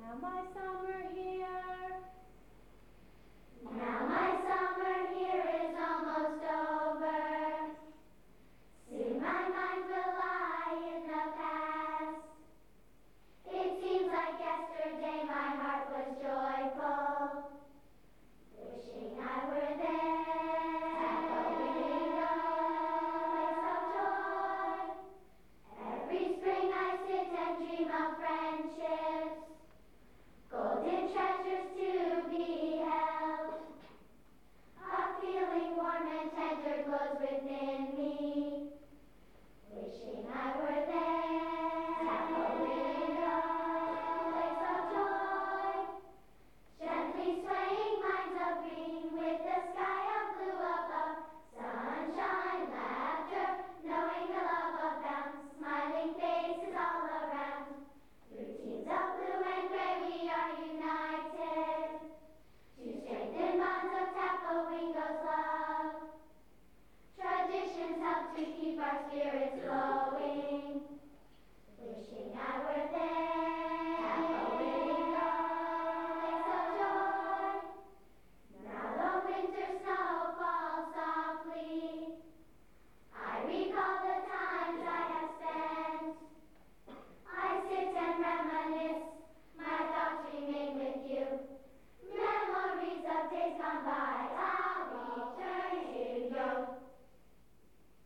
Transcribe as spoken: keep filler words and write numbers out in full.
Now my summer here. Now my summer here is almost over. Soon my mind will lie in the past. It seems like yesterday my heart was joyful, wishing I were there. Tap a window, place of joy. Every spring I sit and dream of friendships, golden treasures to be held. A feeling warm and tender glows within me, wishing I were there. Tap a window, place of joy. Gently swaying minds of green with the sky of blue above. Sunshine, laughter, knowing the love abounds. Smiling faces all around. Through teams of blue and gray we are united to strengthen bonds of Tap-O-Wingo's love. Traditions help to keep our spirits flowing, wishing I were there.